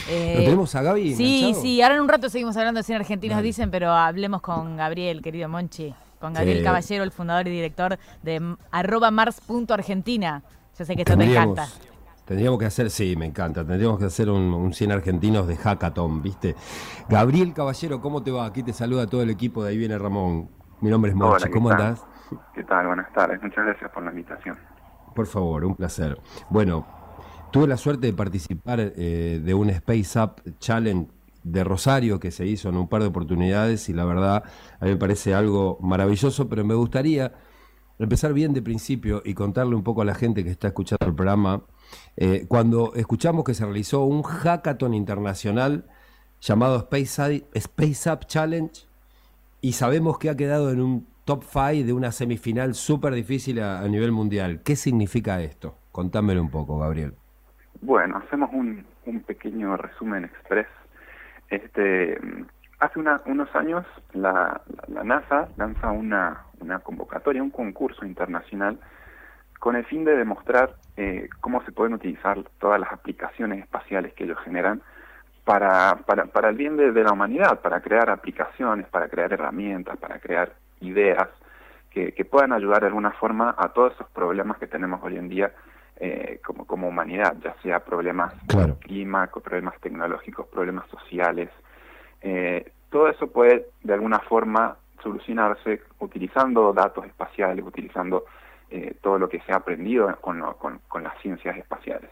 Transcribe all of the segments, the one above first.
¿Lo tenemos a Gaby Sí, enganchado? sí, ahora en un rato seguimos hablando de cine argentino, Dale. dicen, pero hablemos con Gabriel, querido Monchi, con Gabriel Sí, Caballero, el fundador y director de @mars.argentina. Yo sé que esto te encanta. tendríamos que hacer, sí, me encanta, tendríamos que hacer un 100 argentinos de hackathon, ¿viste? Gabriel Caballero, ¿cómo te va? Aquí te saluda todo el equipo, de ahí viene Ramón. Mi nombre es Hola, Monchi, ¿qué ¿cómo tal? andás? ¿Qué tal? Buenas tardes. Muchas gracias por la invitación. Por favor, un placer. Bueno, tuve la suerte de participar de un Space Up Challenge de Rosario que se hizo en un par de oportunidades y la verdad a mí me parece algo maravilloso, pero me gustaría empezar bien de principio y contarle un poco a la gente que está escuchando el programa. Cuando escuchamos que se realizó un hackathon internacional llamado Space Up Challenge y sabemos que ha quedado en un top 5 de una semifinal súper difícil a nivel mundial. ¿Qué significa esto? Contámelo un poco, Gabriel. Bueno, hacemos un pequeño resumen express. Este, hace unos años la NASA lanza una convocatoria, un concurso internacional con el fin de demostrar cómo se pueden utilizar todas las aplicaciones espaciales que ellos generan para el bien de la humanidad, para crear aplicaciones, para crear herramientas, para crear ideas que puedan ayudar de alguna forma a todos esos problemas que tenemos hoy en día como humanidad, ya sea problemas Claro. de clima, problemas tecnológicos, problemas sociales. Todo eso puede de alguna forma solucionarse utilizando datos espaciales, utilizando todo lo que se ha aprendido con las ciencias espaciales.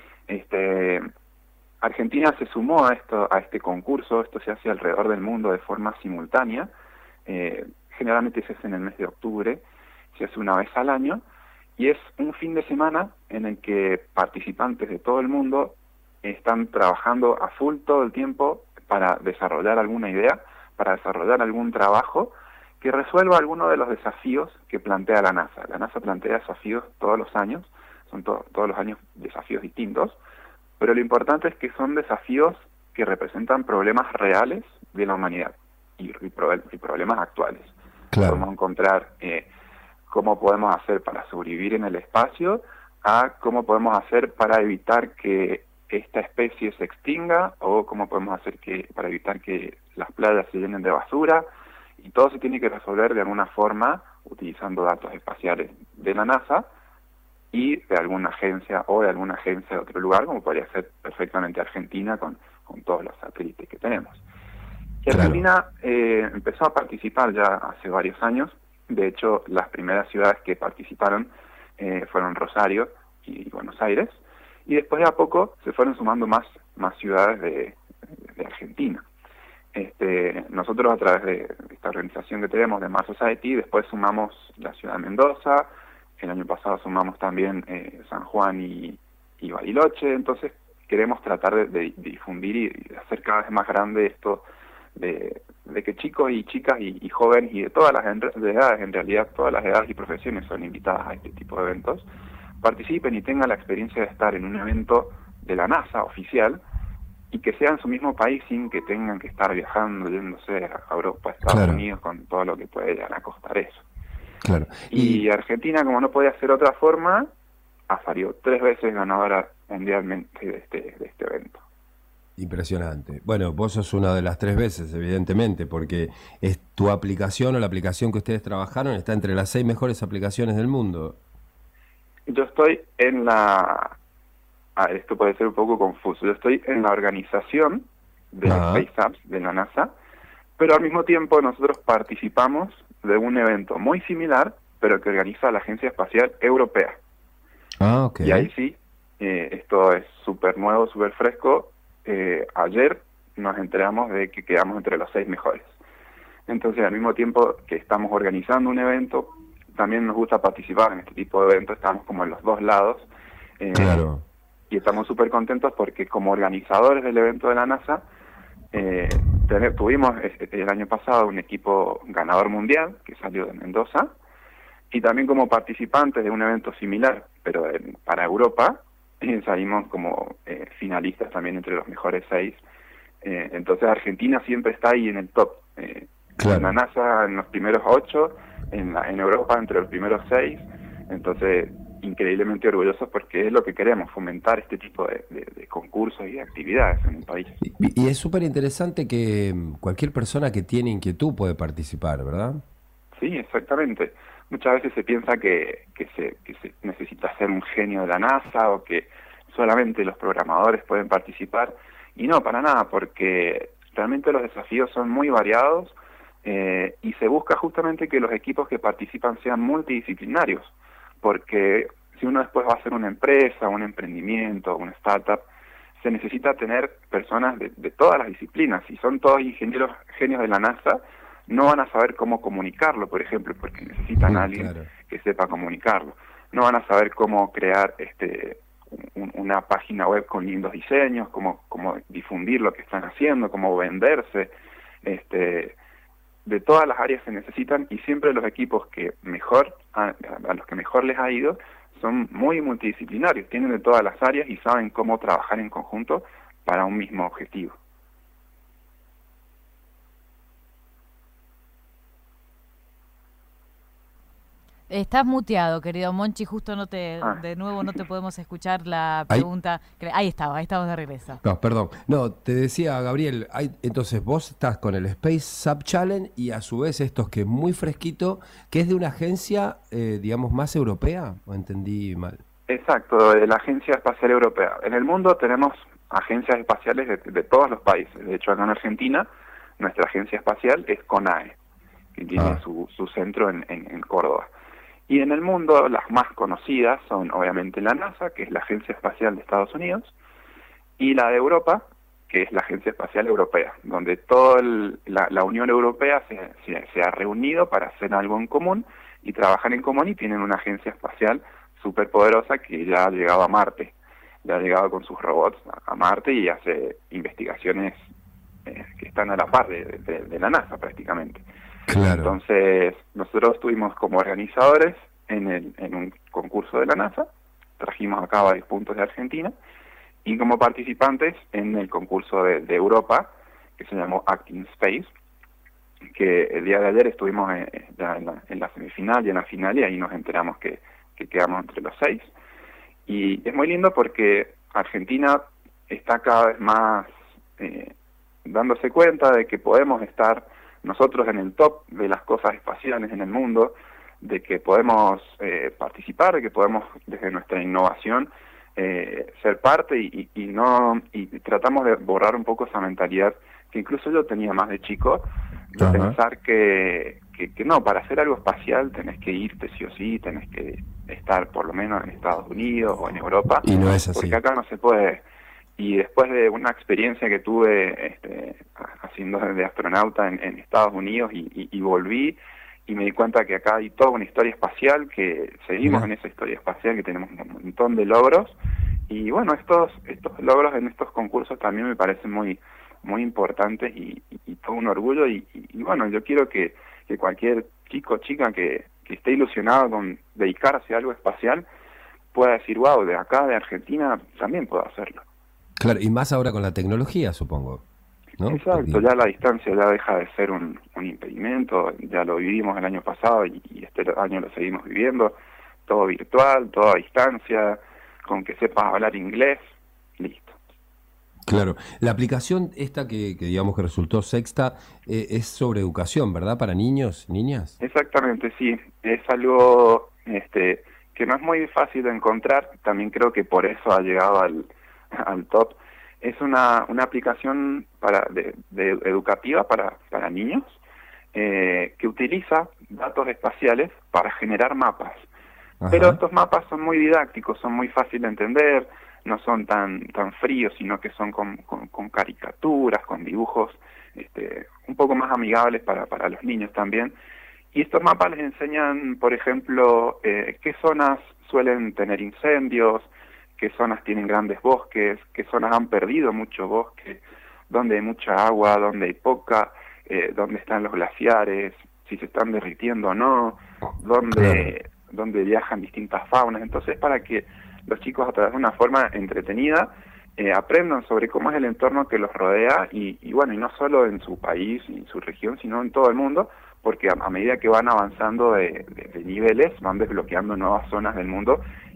Argentina se sumó a este concurso. Esto se hace alrededor del mundo de forma simultánea. Generalmente se hace en el mes de octubre, se hace una vez al año, y es un fin de semana en el que participantes de todo el mundo están trabajando a full todo el tiempo para desarrollar alguna idea, para desarrollar algún trabajo que resuelva alguno de los desafíos que plantea la NASA. La NASA plantea desafíos todos los años, son todos los años desafíos distintos, pero lo importante es que son desafíos que representan problemas reales de la humanidad y problemas actuales. Claro. Podemos encontrar cómo podemos hacer para sobrevivir en el espacio, a cómo podemos hacer para evitar que esta especie se extinga, o cómo podemos hacer para evitar que las playas se llenen de basura, y todo se tiene que resolver de alguna forma utilizando datos espaciales de la NASA y de alguna agencia o de alguna agencia de otro lugar, como podría ser perfectamente Argentina con todos los satélites que tenemos. Y Claro. Argentina empezó a participar ya hace varios años. De hecho, las primeras ciudades que participaron fueron Rosario y Buenos Aires, y después de a poco se fueron sumando más ciudades de Argentina. Nosotros, a través de esta organización que tenemos de Mars Society, después sumamos la ciudad de Mendoza. El año pasado sumamos también San Juan y Bariloche. Entonces queremos tratar de difundir y de hacer cada vez más grande esto de que chicos y chicas y jóvenes y de todas las edades, en realidad todas las edades y profesiones son invitadas a este tipo de eventos, participen y tengan la experiencia de estar en un evento de la NASA oficial, y que sea en su mismo país sin que tengan que estar viajando, yéndose a Europa, a Estados Claro. Unidos, con todo lo que puede llegar a costar eso. Claro. Y Argentina, como no podía ser otra forma, ha salido 3 veces ganadora mundialmente de este evento. Impresionante. Bueno, vos sos una de las 3 veces, evidentemente, porque es tu aplicación o la aplicación que ustedes trabajaron está entre las 6 mejores aplicaciones del mundo. Yo estoy en esto puede ser un poco confuso. Yo estoy en la organización de Space Apps de la NASA, pero al mismo tiempo nosotros participamos de un evento muy similar, pero que organiza la Agencia Espacial Europea. Ah, ok. Y ahí sí, esto es súper nuevo, súper fresco. Ayer nos enteramos de que quedamos entre los 6 mejores. Entonces, al mismo tiempo que estamos organizando un evento, también nos gusta participar en este tipo de eventos. Estamos como en los dos lados. Claro. Y estamos súper contentos porque, como organizadores del evento de la NASA, tuvimos el año pasado un equipo ganador mundial que salió de Mendoza, y también como participantes de un evento similar, pero para Europa, salimos como finalistas también entre los mejores 6. Entonces Argentina siempre está ahí en el top. Claro. En la NASA en los primeros 8, en Europa entre los primeros 6. Entonces increíblemente orgullosos porque es lo que queremos, fomentar este tipo de concursos y de actividades en el país. Y es súper interesante que cualquier persona que tiene inquietud puede participar, ¿verdad? Sí, exactamente. Muchas veces se piensa que se necesita ser un genio de la NASA o que solamente los programadores pueden participar, y no, para nada, porque realmente los desafíos son muy variados, y se busca justamente que los equipos que participan sean multidisciplinarios, porque si uno después va a hacer una empresa, un emprendimiento, una startup, se necesita tener personas de todas las disciplinas. Si son todos ingenieros genios de la NASA, no van a saber cómo comunicarlo, por ejemplo, porque necesitan a alguien Claro. que sepa comunicarlo. No van a saber cómo crear una página web con lindos diseños, cómo difundir lo que están haciendo, cómo venderse. De todas las áreas se necesitan, y siempre los equipos que mejor a los que mejor les ha ido son muy multidisciplinarios, tienen de todas las áreas y saben cómo trabajar en conjunto para un mismo objetivo. Estás muteado, querido Monchi, justo de nuevo no te podemos escuchar la pregunta. Ahí estabas de regreso. No, perdón. No, te decía, Gabriel, entonces vos estás con el Space Sub Challenge y a su vez estos que es muy fresquito, que es de una agencia, digamos, más europea, ¿o entendí mal? Exacto, de la Agencia Espacial Europea. En el mundo tenemos agencias espaciales de todos los países. De hecho, acá en Argentina, nuestra agencia espacial es CONAE, que tiene su centro en Córdoba. Y en el mundo las más conocidas son obviamente la NASA, que es la Agencia Espacial de Estados Unidos, y la de Europa, que es la Agencia Espacial Europea, donde toda la Unión Europea se ha reunido para hacer algo en común y trabajar en común, y tienen una agencia espacial súper poderosa que ya ha llegado a Marte, ya ha llegado con sus robots a Marte y hace investigaciones que están a la par de la NASA prácticamente. Claro. Entonces, nosotros estuvimos como organizadores en un concurso de la NASA, trajimos acá varios puntos de Argentina, y como participantes en el concurso de Europa, que se llamó Acting Space, que el día de ayer estuvimos ya en la semifinal y en la final, y ahí nos enteramos que quedamos entre los 6. Y es muy lindo porque Argentina está cada vez más dándose cuenta de que podemos estar nosotros en el top de las cosas espaciales en el mundo, de que podemos participar, de que podemos desde nuestra innovación ser parte, y tratamos de borrar un poco esa mentalidad que incluso yo tenía más de chico, de pensar que no, para hacer algo espacial tenés que irte sí o sí, tenés que estar por lo menos en Estados Unidos o en Europa, y no es así, porque acá no se puede. Y después de una experiencia que tuve haciendo de astronauta en Estados Unidos, y volví y me di cuenta que acá hay toda una historia espacial, que seguimos en esa historia espacial, que tenemos un montón de logros, y bueno, estos logros en estos concursos también me parecen muy importantes y todo un orgullo, y bueno, yo quiero que cualquier chico o chica que esté ilusionado con dedicarse a algo espacial pueda decir, wow, de acá, de Argentina, también puedo hacerlo. Claro, y más ahora con la tecnología, supongo, ¿no? Exacto, ya la distancia ya deja de ser un impedimento, ya lo vivimos el año pasado y este año lo seguimos viviendo, todo virtual, todo a distancia, con que sepas hablar inglés, listo. Claro, la aplicación esta que digamos que resultó sexta es sobre educación, ¿verdad? Para niños, niñas. Exactamente, sí, es algo que no es muy fácil de encontrar, también creo que por eso ha llegado al top. Es una aplicación educativa para niños, que utiliza datos espaciales para generar mapas. Ajá. Pero estos mapas son muy didácticos, son muy fáciles de entender, no son tan fríos, sino que son con caricaturas, con dibujos un poco más amigables para los niños también. Y estos mapas les enseñan, por ejemplo, qué zonas suelen tener incendios, qué zonas tienen grandes bosques, qué zonas han perdido mucho bosque, dónde hay mucha agua, dónde hay poca, dónde están los glaciares, si se están derritiendo o no, dónde viajan distintas faunas. Entonces, para que los chicos, a través de una forma entretenida, aprendan sobre cómo es el entorno que los rodea, y bueno, y no solo en su país y en su región, sino en todo el mundo, porque a medida que van avanzando de niveles, van desbloqueando nuevas zonas del mundo,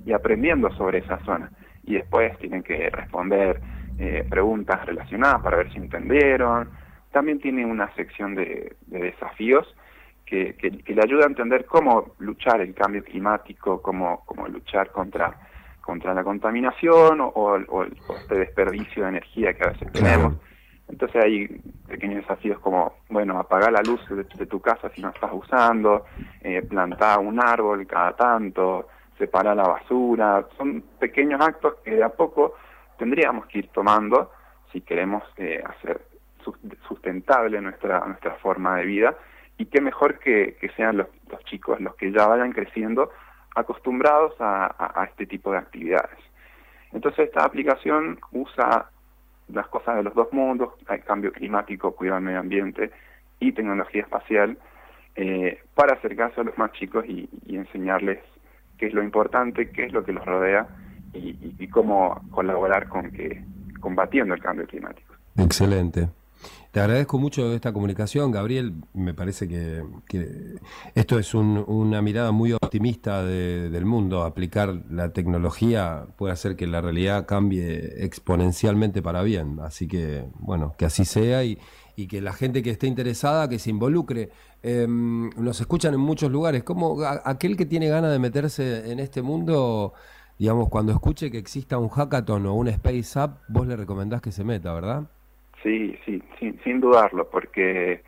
y aprendiendo sobre esa zona. Y después tienen que responder preguntas relacionadas para ver si entendieron. También tiene una sección de desafíos que le ayuda a entender cómo luchar el cambio climático, cómo luchar contra la contaminación o este desperdicio de energía que a veces tenemos. Entonces hay pequeños desafíos como, bueno, apagar la luz de tu casa si no estás usando, plantar un árbol cada tanto, separar la basura. Son pequeños actos que de a poco tendríamos que ir tomando si queremos hacer sustentable nuestra forma de vida, y qué mejor que sean los chicos los que ya vayan creciendo acostumbrados a este tipo de actividades. Entonces esta aplicación usa las cosas de los dos mundos, el cambio climático, cuidado del medio ambiente y tecnología espacial, para acercarse a los más chicos y enseñarles qué es lo importante, qué es lo que los rodea y cómo colaborar combatiendo el cambio climático. Excelente. Te agradezco mucho esta comunicación, Gabriel. Me parece que esto es una mirada muy optimista del mundo. Aplicar la tecnología puede hacer que la realidad cambie exponencialmente para bien. Así que, bueno, que así sea y que la gente que esté interesada, que se involucre. Nos escuchan en muchos lugares. Como aquel que tiene ganas de meterse en este mundo, digamos, cuando escuche que exista un hackathon o un Space Up, vos le recomendás que se meta, ¿verdad? Sí, sin dudarlo, porque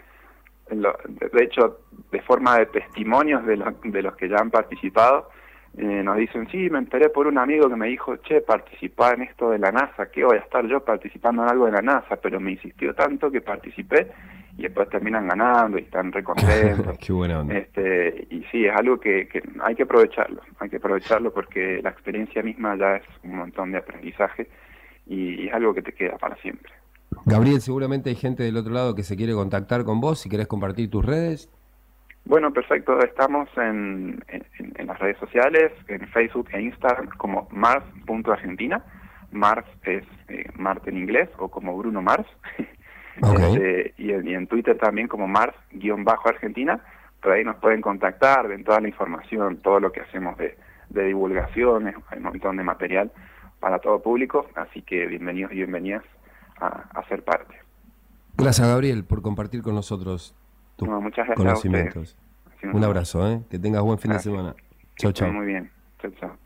de hecho, de forma de testimonios de los que ya han participado, nos dicen, sí, me enteré por un amigo que me dijo, che, participá en esto de la NASA, que voy a estar yo participando en algo de la NASA, pero me insistió tanto que participé, y después terminan ganando y están recontentos. Qué buena onda. Y sí, es algo que hay que aprovecharlo porque la experiencia misma ya es un montón de aprendizaje y es algo que te queda para siempre. Gabriel, seguramente hay gente del otro lado que se quiere contactar con vos, si querés compartir tus redes. Bueno, perfecto. Estamos en las redes sociales, en Facebook e Instagram como Mars.Argentina. Mars es Marte en inglés, o como Bruno Mars. Okay. Y en Twitter también como Mars_Argentina. Por ahí nos pueden contactar, ven toda la información, todo lo que hacemos de divulgaciones, hay un montón de material para todo público, así que bienvenidos y bienvenidas a ser parte. Gracias, Gabriel, por compartir con nosotros tus conocimientos. Un abrazo, que tengas buen fin de semana. Chau, chau. Muy bien. Chau, chau.